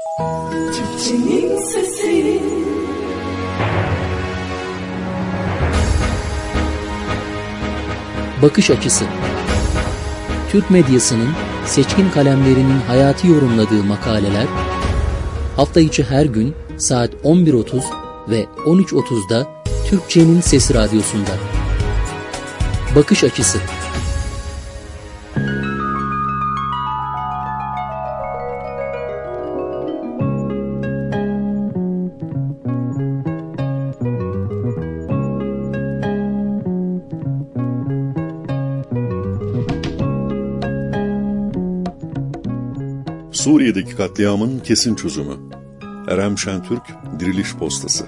Türkçenin sesi. Bakış açısı. Türk medyasının seçkin kalemlerinin hayatı yorumladığı makaleler, hafta içi her gün saat 11.30 ve 13.30'da Türkçenin Sesi Radyosu'nda. Bakış açısı. Suriye'deki katliamın kesin çözümü. Erem Şentürk, Diriliş Postası.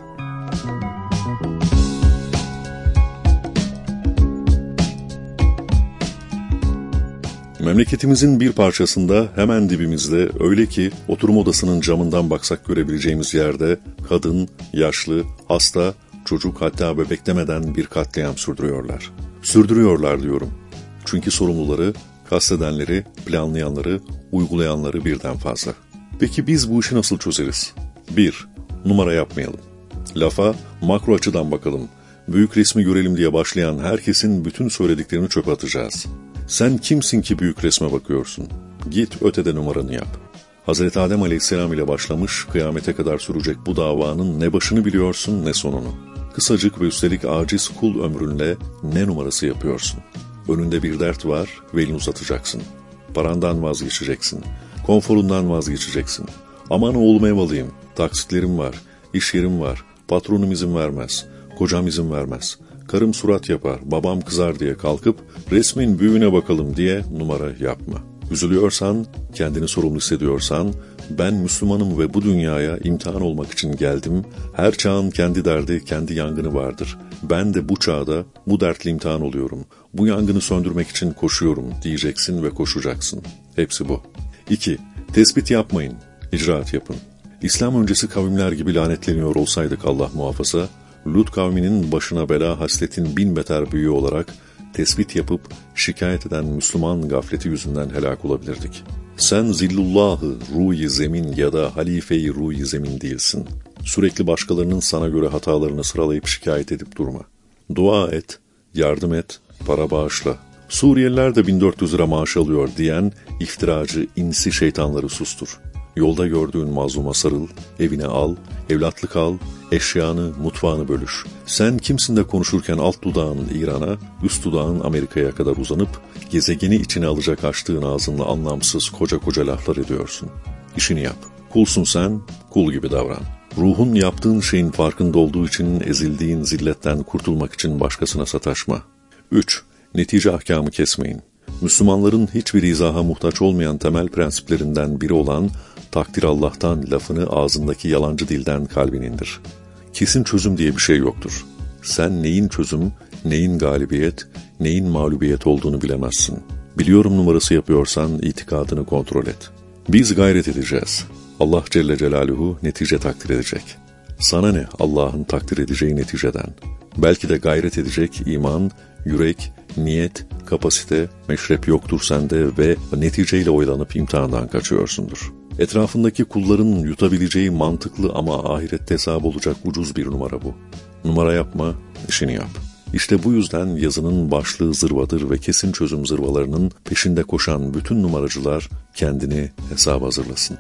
Memleketimizin bir parçasında hemen dibimizde, öyle ki oturma odasının camından baksak görebileceğimiz yerde kadın, yaşlı, hasta, çocuk hatta bebek demeden bir katliam sürdürüyorlar. Sürdürüyorlar diyorum. Çünkü sorumluları, kastedenleri, planlayanları, uygulayanları birden fazla. Peki biz bu işi nasıl çözeriz? 1. Numara yapmayalım. Lafa makro açıdan bakalım. Büyük resmi görelim diye başlayan herkesin bütün söylediklerini çöpe atacağız. Sen kimsin ki büyük resme bakıyorsun? Git ötede numaranı yap. Hazreti Adem Aleyhisselam ile başlamış, kıyamete kadar sürecek bu davanın ne başını biliyorsun ne sonunu. Kısacık ve üstelik aciz kul ömrünle ne numarası yapıyorsun? Önünde bir dert var ve elini uzatacaksın. Parandan vazgeçeceksin. Konforundan vazgeçeceksin. Aman oğlum ev alayım, taksitlerim var, iş yerim var, patronum izin vermez, kocam izin vermez, karım surat yapar, babam kızar diye kalkıp resmin büyüğüne bakalım diye numara yapma. Üzülüyorsan, kendini sorumlu hissediyorsan, ben Müslümanım ve bu dünyaya imtihan olmak için geldim, her çağın kendi derdi, kendi yangını vardır. Ben de bu çağda bu dertle imtihan oluyorum, bu yangını söndürmek için koşuyorum diyeceksin ve koşacaksın. Hepsi bu. 2. Tespit yapmayın, icraat yapın. İslam öncesi kavimler gibi lanetleniyor olsaydık Allah muhafaza, Lut kavminin başına bela hasletin bin beter büyüğü olarak tespit yapıp şikayet eden Müslüman gafleti yüzünden helak olabilirdik. Sen zillullahı ruh-i zemin ya da halife-i ruh-i zemin değilsin. Sürekli başkalarının sana göre hatalarını sıralayıp şikayet edip durma. Dua et, yardım et, para bağışla. Suriyeliler de 1400 lira maaş alıyor diyen iftiracı insi şeytanları sustur. Yolda gördüğün mazluma sarıl, evine al, evlatlık al, eşyanı, mutfağını bölüş. Sen kimsin de konuşurken alt dudağın İran'a, üst dudağın Amerika'ya kadar uzanıp, gezegeni içine alacak açtığın ağzınla anlamsız koca koca laflar ediyorsun. İşini yap. Kulsun sen, kul gibi davran. Ruhun yaptığın şeyin farkında olduğu için ezildiğin zilletten kurtulmak için başkasına sataşma. 3. Netice ahkamı kesmeyin. Müslümanların hiçbir izaha muhtaç olmayan temel prensiplerinden biri olan takdir Allah'tan lafını ağzındaki yalancı dilden kalbine indir. Kesin çözüm diye bir şey yoktur. Sen neyin çözüm, neyin galibiyet, neyin mağlubiyet olduğunu bilemezsin. Biliyorum numarası yapıyorsan itikadını kontrol et. Biz gayret edeceğiz. Allah Celle Celaluhu netice takdir edecek. Sana ne Allah'ın takdir edeceği neticeden? Belki de gayret edecek iman, yürek, niyet, kapasite, meşrep yoktur sende ve neticeyle oyalanıp imtihandan kaçıyorsundur. Etrafındaki kulların yutabileceği mantıklı ama ahirette hesap olacak ucuz bir numara bu. Numara yapma, işini yap. İşte bu yüzden yazının başlığı zırvadır ve kesin çözüm zırvalarının peşinde koşan bütün numaracılar kendini hesaba hazırlasın.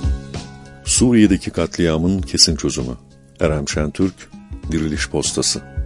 Suriye'deki katliamın kesin çözümü. Erem Şentürk, Diriliş Postası.